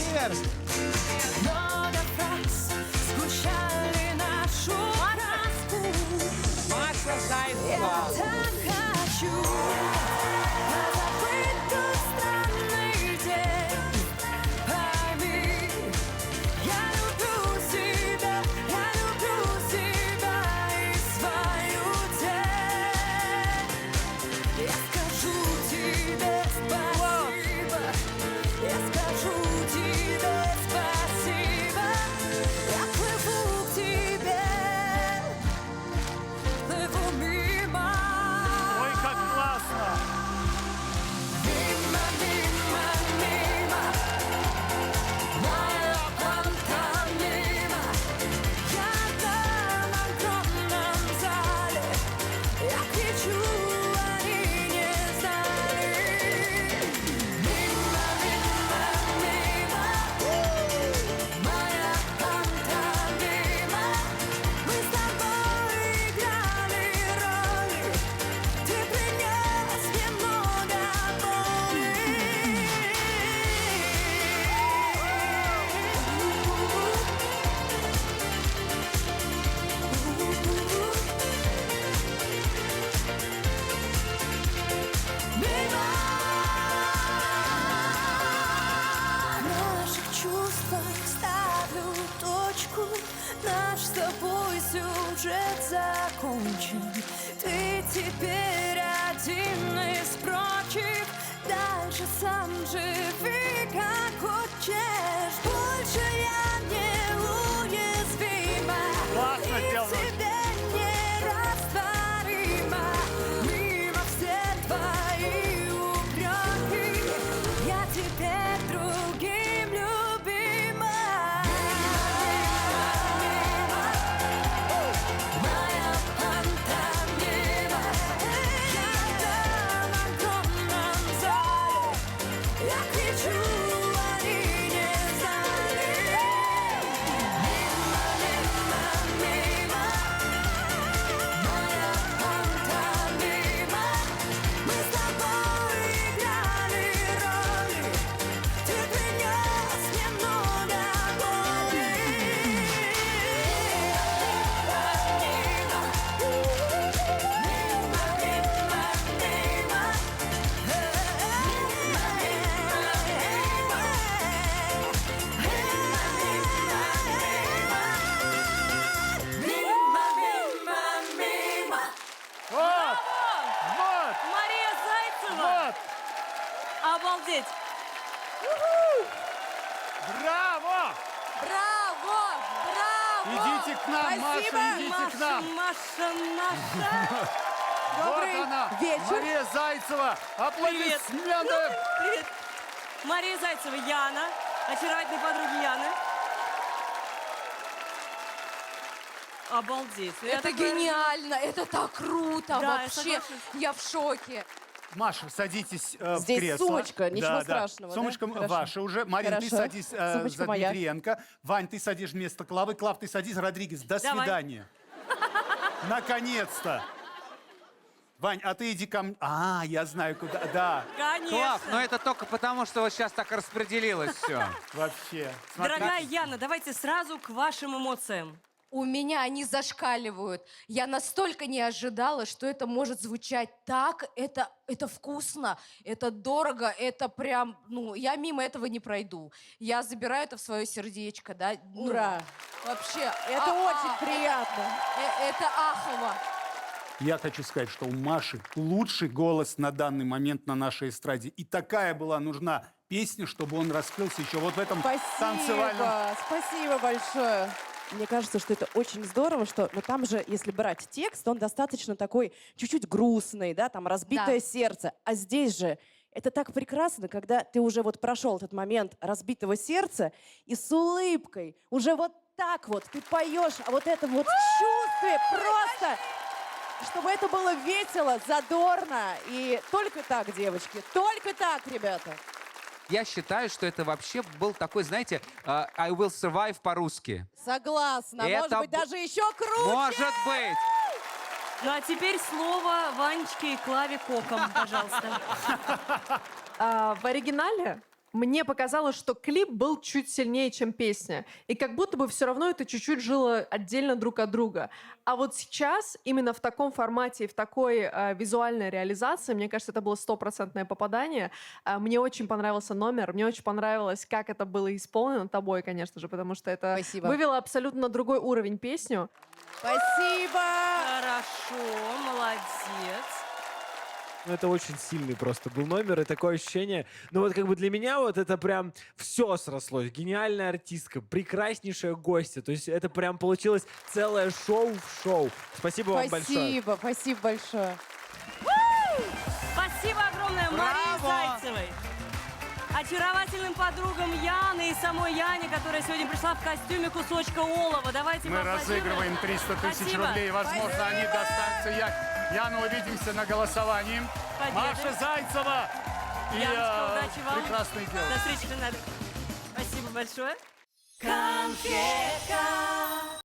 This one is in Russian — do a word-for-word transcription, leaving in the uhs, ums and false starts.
версия. Много фраз сгущали нашу краску. Маша Я Зайцева. так хочу позабыть тот странный день. Пойми, я люблю себя, я люблю себя и свою тень. Я скажу тебе спасибо, я скажу тебе спасибо. Я плыву к тебе, плыву мимо. Ой, как классно! Мимо, мимо, мимо, моя пантомима. Я там в огромном зале, я кричу, они не знали. Мимо, мимо, мимо, моя пантомима. Мы с тобой играли роли, ты принес немного боли. Мимо наших чувствах ставлю точку. Наш с тобой сюжет закончен. Ты теперь один из прочих. Дальше сам живи как хочешь. Больше я неуязвима. Классно И сделано. в тебе нерастворима. Мимо все твои упреки. Я теперь другим любима. Моя пантомима. Я там в огромном зале, я кричу, они не знали. Мимо, мимо, мимо, моя пантомима. Мы с тобой играли роли, ты принес немного боли. Мимо, мимо, мимо, мимо, мимо, мимо, мимо. Вот! Вот! Мария Зайцева! Вот! Обалдеть! Браво! Браво! Браво! Идите к нам, Спасибо! Маша, идите Маша, к нам. Маша, наша! Вот она, вечер. Мария Зайцева. Привет! Аплодисменты! Привет! Мария Зайцева, Яна, очаровательные подруги Яны. Обалдеть! Я Это такое- гениально, это так круто, Да, я вообще, соглашусь. я в шоке. Маша, садитесь э, в Здесь кресло. сумочка, ничего Да, да. страшного, да? Сумочка Хорошо. ваша уже. Марин, ты Хорошо. садись э, Сумочка за моя. Дмитриенко. Вань, ты садишь вместо Клавы. Клав, ты садись, Родригес. До Давай. свидания. Наконец-то. Вань, а ты иди ко мне. А, я знаю, куда. Да, Конечно! Клав, но это только потому, что вот сейчас так распределилось все. вообще. Смотри. Дорогая Яна, давайте сразу к вашим эмоциям. У меня они зашкаливают. Я настолько не ожидала, что это может звучать так. Это, это вкусно, это дорого, это прям... Ну, я мимо этого не пройду. Я забираю это в свое сердечко, да. Ну, Ура! вообще. Это а- очень а- приятно. э- Это ахово. Я хочу сказать, что у Маши лучший голос на данный момент на нашей эстраде. И такая была нужна песня, чтобы он раскрылся еще вот в этом танцевальном... Спасибо, спасибо большое. Мне кажется, что это очень здорово, что, ну, там же, если брать текст, он достаточно такой чуть-чуть грустный, да, там разбитое Да. сердце. А здесь же это так прекрасно, когда ты уже вот прошел этот момент разбитого сердца и с улыбкой уже вот так вот ты поешь, а вот это вот в чувстве просто, чтобы это было весело, задорно. И только так, девочки, только так, ребята. Я считаю, что это вообще был такой, знаете, э, I will survive по-русски. Согласна. Это Может быть, б- даже еще круче. Может быть. Ну а теперь слово Ванечке и Клаве Коком, пожалуйста. А, в оригинале мне показалось, что клип был чуть сильнее, чем песня. И как будто бы все равно это чуть-чуть жило отдельно друг от друга. А вот сейчас, именно в таком формате и в такой э, визуальной реализации, мне кажется, это было стопроцентное попадание. Э, мне очень понравился номер, мне очень понравилось, как это было исполнено тобой, конечно же, потому что это Спасибо. вывело абсолютно на другой уровень песню. Спасибо! Хорошо, молодец. Ну, это очень сильный просто был номер, и такое ощущение. Ну, вот как бы для меня вот это прям все срослось. Гениальная артистка, прекраснейшая гостья. То есть это прям получилось целое шоу в шоу. Спасибо вам большое. Спасибо, спасибо большое. Спасибо огромное Марии Зайцевой, очаровательным подругам Яны и самой Яне, которая сегодня пришла в костюме кусочка олова. Давайте Мы поаплодируем. разыгрываем триста тысяч Спасибо. рублей. Возможно, они достанутся. Я... Яна, увидимся на голосовании. Победы. Маша Зайцева и Яночка, э, удачи вам. прекрасное дело. До встречи, Ренат. Спасибо большое. Конфетка.